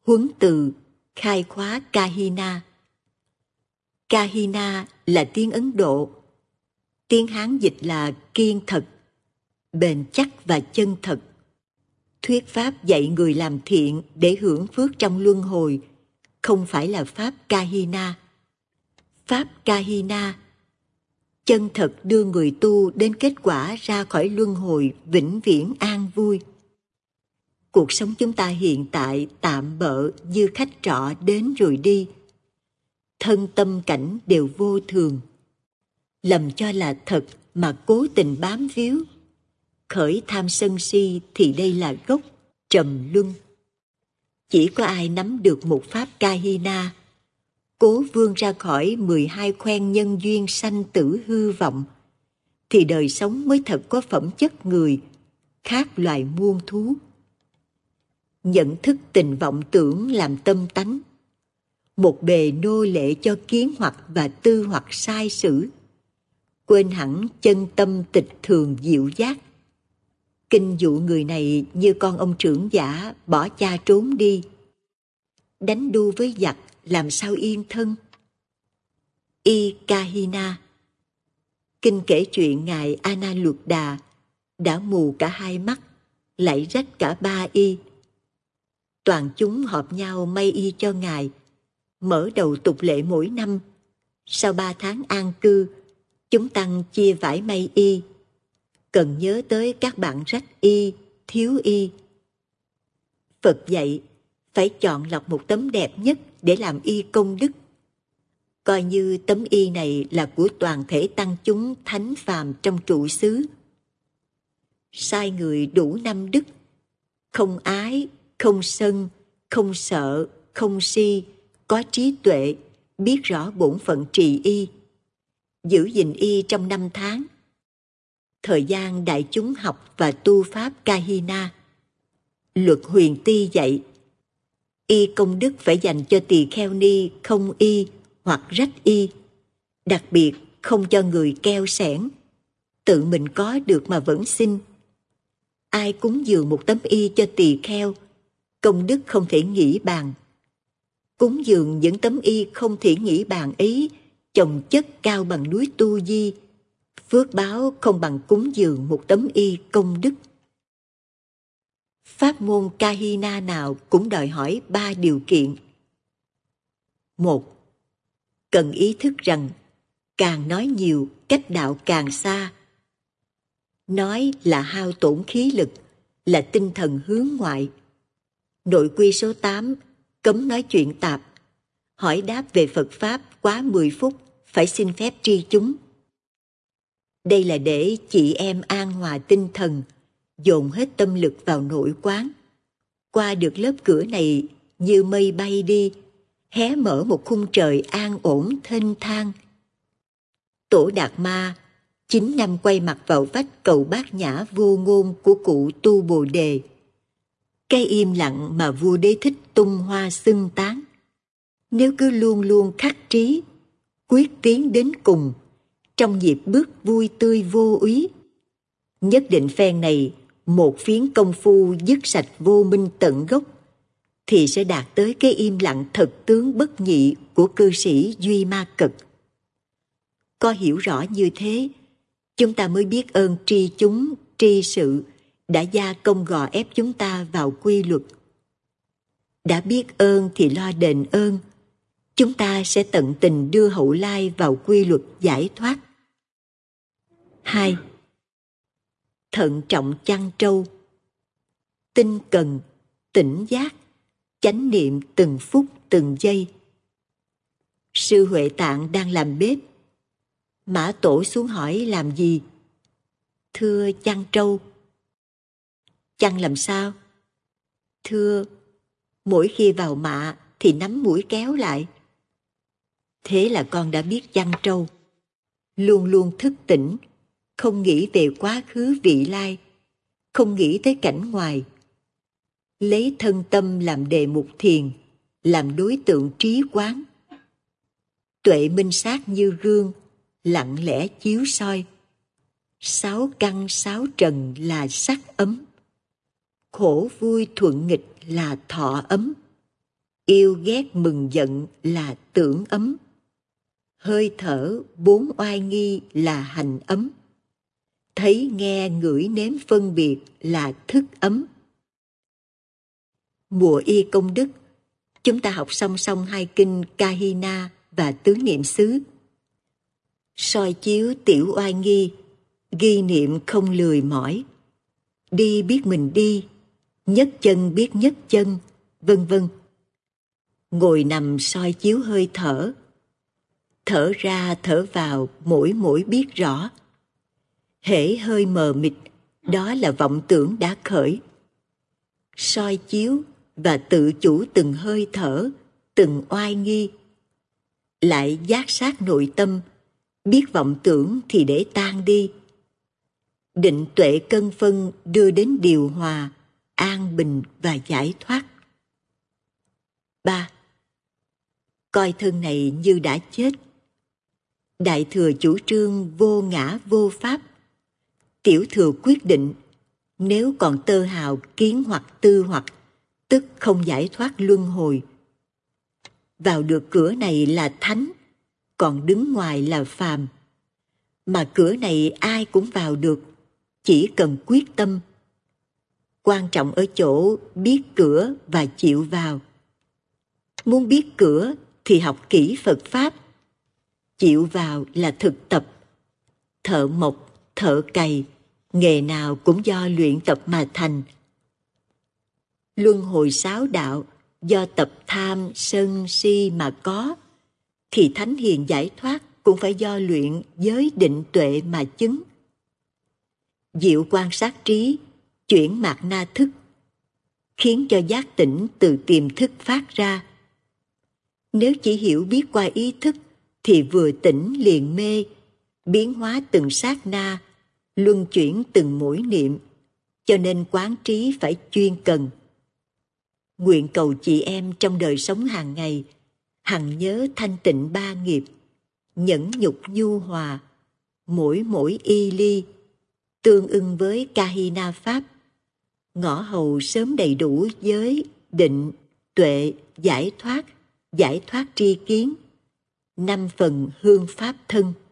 Huấn từ khai khóa Kahina. Kahina là tiếng Ấn Độ. Tiếng Hán dịch là kiên thật, bền chắc và chân thật. Thuyết pháp dạy người làm thiện để hưởng phước trong luân hồi, không phải là pháp Kahina. Pháp Kahina chân thật đưa người tu đến kết quả ra khỏi luân hồi vĩnh viễn an vui. Cuộc sống chúng ta hiện tại tạm bợ như khách trọ đến rồi đi. Thân tâm cảnh đều vô thường. Lầm cho là thật mà cố tình bám víu. Khởi tham sân si thì đây là gốc trầm luân. Chỉ có ai nắm được một pháp Kahina, cố vươn ra khỏi 12 khoen nhân duyên sanh tử hư vọng, thì đời sống mới thật có phẩm chất người, khác loài muôn thú. Nhận thức tình vọng tưởng làm tâm tánh, một bề nô lệ cho kiến hoặc và tư hoặc sai sử, quên hẳn chân tâm tịch thường diệu giác. Kinh dụ người này như con ông trưởng giả bỏ cha trốn đi, đánh đu với giặc làm sao yên thân. Y Kahina. Kinh kể chuyện ngài Analuddha đã mù cả hai mắt, lại rách cả ba y. Toàn chúng họp nhau may y cho ngài, mở đầu tục lệ mỗi năm. Sau 3 tháng an cư, chúng tăng chia vải may y, cần nhớ tới các bạn rách y, thiếu y. Phật dạy phải chọn lọc một tấm đẹp nhất để làm y công đức. Coi như tấm y này là của toàn thể tăng chúng thánh phàm trong trụ xứ. Sai người đủ 5 đức: không ái, không sân, không sợ, không si, có trí tuệ, biết rõ bổn phận trì y, giữ gìn y trong 5 tháng. Thời gian đại chúng học và tu pháp Kahina. Luật Huyền Ti dạy, y công đức phải dành cho tỳ kheo ni không y hoặc rách y, đặc biệt không cho người keo sẻn, tự mình có được mà vẫn xin. Ai cúng dường một tấm y cho tỳ kheo, công đức không thể nghĩ bàn. Cúng dường những tấm y không thể nghĩ bàn ấy chồng chất cao bằng núi Tu Di, phước báo không bằng cúng dường một tấm y công đức. Pháp môn Kahina nào cũng đòi hỏi 3 điều kiện. 1. Cần ý thức rằng càng nói nhiều, cách đạo càng xa. Nói là hao tổn khí lực, là tinh thần hướng ngoại. Nội quy số 8, cấm nói chuyện tạp. Hỏi đáp về Phật Pháp quá 10 phút, phải xin phép tri chúng. Đây là để chị em an hòa tinh thần, dồn hết tâm lực vào nội quán. Qua được lớp cửa này như mây bay đi, hé mở một khung trời an ổn thênh thang. Tổ Đạt Ma 9 năm quay mặt vào vách cầu Bát Nhã vô ngôn của cụ Tu Bồ Đề. Cái im lặng mà vua Đế Thích tung hoa xưng tán. Nếu cứ luôn luôn khắc trí, quyết tiến đến cùng, trong nhịp bước vui tươi vô úy, nhất định phen này một phiến công phu dứt sạch vô minh tận gốc, thì sẽ đạt tới cái im lặng thật tướng bất nhị của cư sĩ Duy Ma Cật. Có hiểu rõ như thế, chúng ta mới biết ơn tri chúng, tri sự đã gia công gò ép chúng ta vào quy luật. Đã biết ơn thì lo đền ơn, chúng ta sẽ tận tình đưa hậu lai vào quy luật giải thoát. 2. Thận trọng chăn trâu. Tinh cần, tỉnh giác, chánh niệm từng phút từng giây. Sư Huệ Tạng đang làm bếp. Mã Tổ xuống hỏi làm gì? Thưa chăn trâu. Chăn làm sao? Thưa, mỗi khi vào mạ thì nắm mũi kéo lại. Thế là con đã biết chăn trâu. Luôn luôn thức tỉnh, không nghĩ về quá khứ vị lai, không nghĩ tới cảnh ngoài. Lấy thân tâm làm đề mục thiền, làm đối tượng trí quán. Tuệ minh sát như gương, lặng lẽ chiếu soi. 6 căn 6 trần là sắc ấm, khổ vui thuận nghịch là thọ ấm. Yêu ghét mừng giận là tưởng ấm. Hơi thở 4 oai nghi là hành ấm. Thấy nghe ngửi nếm phân biệt là thức ấm. Mùa y công đức, chúng ta học song song 2 kinh Kahina và Tứ Niệm xứ. Soi chiếu tiểu oai nghi, ghi niệm không lười mỏi. Đi biết mình đi, nhấc chân biết nhấc chân, vân vân. Ngồi nằm soi chiếu hơi thở. Thở ra thở vào mỗi mỗi biết rõ. Hễ hơi mờ mịt, đó là vọng tưởng đã khởi. Soi chiếu và tự chủ từng hơi thở, từng oai nghi. Lại giác sát nội tâm, biết vọng tưởng thì để tan đi. Định tuệ cân phân đưa đến điều hòa, an bình và giải thoát. 3. Coi thân này như đã chết. Đại thừa chủ trương vô ngã vô pháp. Tiểu thừa quyết định, nếu còn tơ hào kiến hoặc tư hoặc, tức không giải thoát luân hồi. Vào được cửa này là thánh, còn đứng ngoài là phàm. Mà cửa này ai cũng vào được, chỉ cần quyết tâm. Quan trọng ở chỗ biết cửa và chịu vào. Muốn biết cửa thì học kỹ Phật Pháp. Chịu vào là thực tập. Thợ mộc, thợ cày, nghề nào cũng do luyện tập mà thành. Luân hồi 6 đạo do tập tham, sân, si mà có, thì thánh hiền giải thoát cũng phải do luyện giới định tuệ mà chứng. Diệu quan sát trí, chuyển mạt na thức, khiến cho giác tỉnh từ tiềm thức phát ra. Nếu chỉ hiểu biết qua ý thức, thì vừa tỉnh liền mê, biến hóa từng sát na, luân chuyển từng mỗi niệm, cho nên quán trí phải chuyên cần. Nguyện cầu chị em trong đời sống hàng ngày, hằng nhớ thanh tịnh 3 nghiệp, nhẫn nhục nhu hòa, mỗi mỗi y ly, tương ưng với Kahina Pháp, ngõ hầu sớm đầy đủ giới, định, tuệ, giải thoát tri kiến, 5 phần hương Pháp thân.